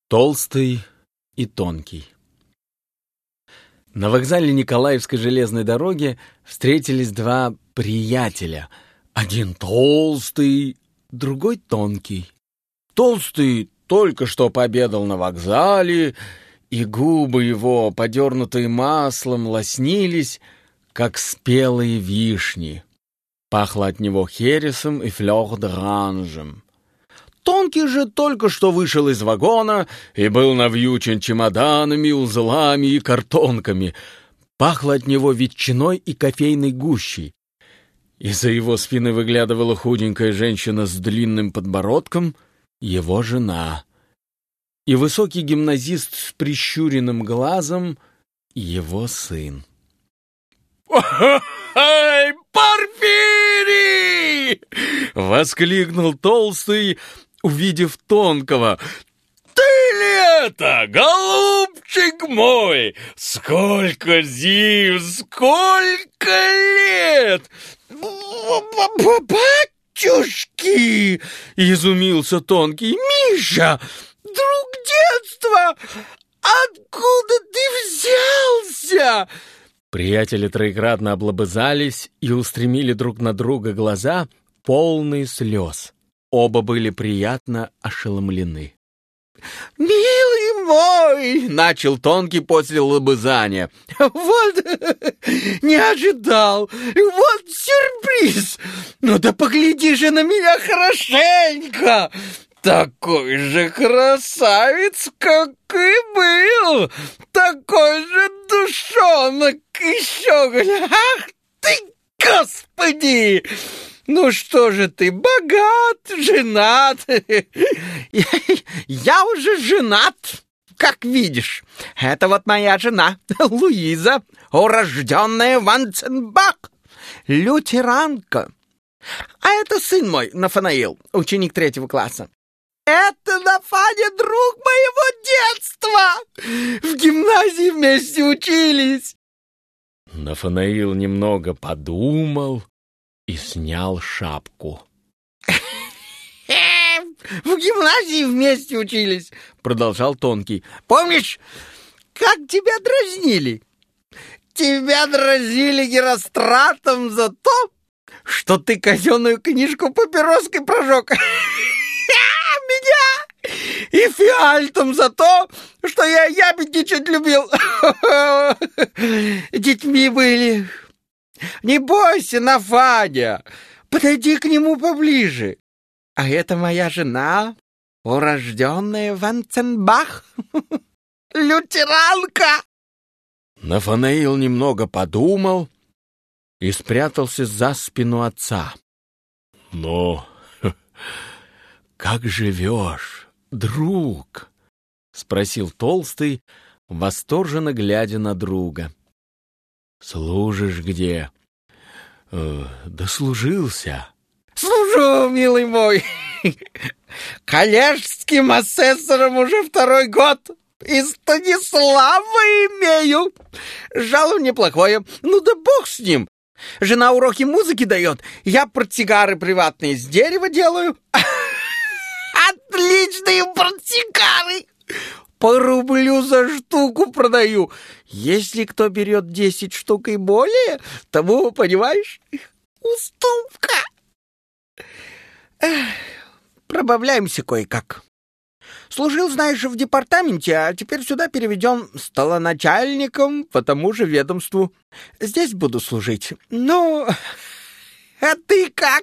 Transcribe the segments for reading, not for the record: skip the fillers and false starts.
Толстый и тонкий. На вокзале Николаевской железной дороги встретились два приятеля. Один толстый, другой тонкий. Толстый только что пообедал на вокзале, и губы его, подернутые маслом, лоснились, как спелые вишни. Пахло от него хересом и флёр-д'оранжем. Тонкий же только что вышел из вагона и был навьючен чемоданами, узлами и картонками. Пахло от него ветчиной и кофейной гущей. Из-за его спины выглядывала худенькая женщина с длинным подбородком, его жена. И высокий гимназист с прищуренным глазом, его сын. «Ой, Порфирий!» — воскликнул Толстый, увидев Тонкого. «Ты ли это, голубчик мой? Сколько зим, сколько лет!» «Батюшки!» — изумился Тонкий. «Миша, друг детства, откуда ты взялся?» Приятели троекратно облобызались и устремили друг на друга глаза, полные слез. Оба были приятно ошеломлены. «Милый мой!» — начал Тонкий после лобызания. «Вот не ожидал! Вот сюрприз! Ну да погляди же на меня хорошенько! Такой же красавец, как и был! Такой же душонок еще! Ах ты, Господи! Ну что же ты, богат, женат?» «Я уже женат, как видишь. Это вот моя жена, Луиза, урожденная Ванценбах, лютеранка. А это сын мой, Нафанаил, ученик 3 класса. Это Нафаня, друг моего детства. В гимназии вместе учились». Нафанаил немного подумал и снял шапку. «В гимназии вместе учились», — продолжал Тонкий. «Помнишь, как тебя дразнили? Тебя дразнили Геростратом за то, что ты казенную книжку папироской прожег. Меня и Фиальтом за то, что я ябедничать любил. Детьми были. Не бойся, Нафаня, подойди к нему поближе. А это моя жена, урожденная Ванценбах, лютеранка». Нафанаил немного подумал и спрятался за спину отца. «Ну, как живешь, друг?» — спросил Толстый, восторженно глядя на друга. «Служишь где?» «Дослужился». «Служу, милый мой, коллежским асессором уже 2-й год, и Станислава имею. Жалование неплохое, ну да бог с ним. Жена уроки музыки дает, я портсигары приватные с дерева делаю. Отличные портсигары! По рублю за штуку продаю. Если кто берет 10 штук и более, тому, понимаешь, уступка. Пробавляемся кое-как. Служил, знаешь, в департаменте, а теперь сюда переведен столоначальником по тому же ведомству. Здесь буду служить. Ну, а ты как?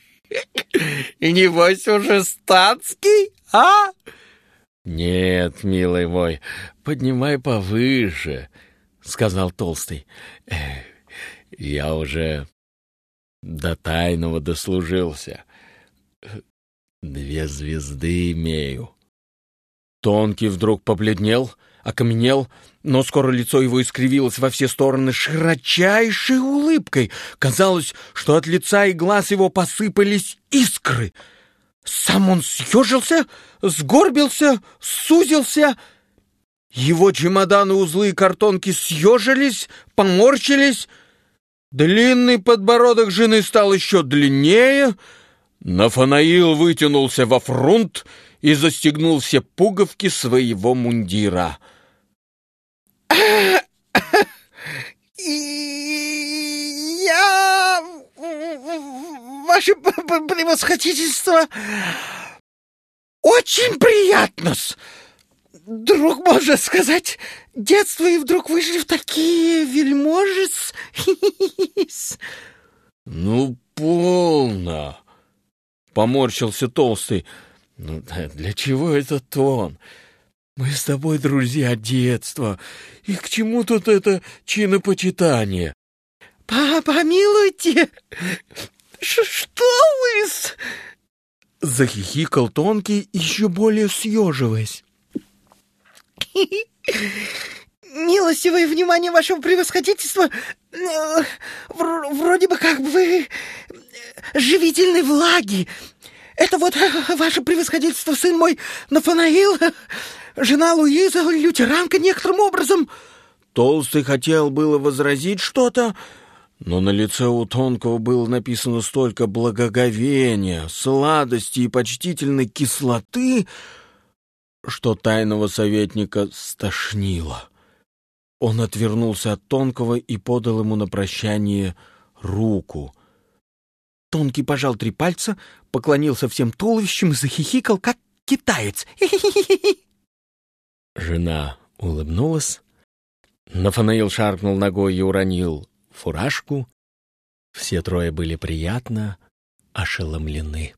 Небось уже статский, а?» «Нет, милый мой, поднимай повыше», — сказал Толстый. «Я уже до тайного дослужился. 2 звезды имею». Тонкий вдруг побледнел, окаменел, но скоро лицо его искривилось во все стороны широчайшей улыбкой. Казалось, что от лица и глаз его посыпались искры. Сам он съежился, сгорбился, сузился. Его чемоданы, узлы и картонки съежились, поморщились. Длинный подбородок жены стал еще длиннее. Нафанаил вытянулся во фрунт и застегнул все пуговки своего мундира. «Я, ваше превосходительство, очень приятно-с. Друг, можно сказать, детство, и вдруг вышли в такие вельможи-с». «Ну, полно!» — поморщился Толстый. «Ну, для чего этот тон? Мы с тобой друзья детства, и к чему тут это чинопочитание?» «Помилуйте, что вы-с?» — захихикал Тонкий, еще более съеживаясь. «Милостивое внимание вашего превосходительства, вроде бы как бы живительной влаги. Это вот ваше превосходительство, сын мой Нафанаил, жена Луиза, лютеранка некоторым образом». Толстый хотел было возразить что-то, но на лице у Тонкого было написано столько благоговения, сладости и почтительной кислоты, что тайного советника стошнило. Он отвернулся от Тонкого и подал ему на прощание руку. Тонкий пожал 3 пальца, поклонился всем туловищем и захихикал, как китаец. Жена улыбнулась. Нафанаил шаркнул ногой и уронил фуражку. Все трое были приятно ошеломлены.